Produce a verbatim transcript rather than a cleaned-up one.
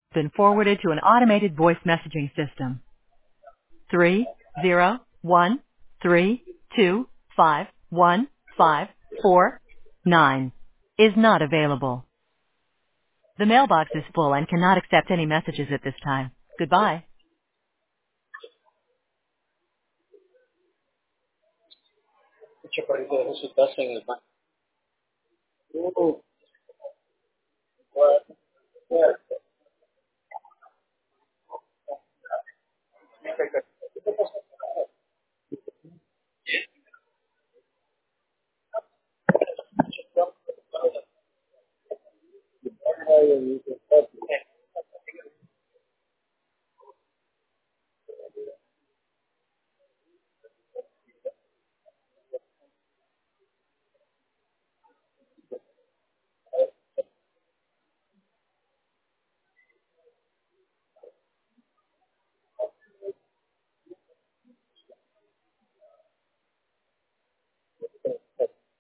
Been forwarded to an automated voice messaging system. Three zero one three two five one five four nine is not available. The mailbox is full and cannot accept any messages at this time. Goodbye. Chaparrito, dejo su taza en el baño. Uh, what? Yeah.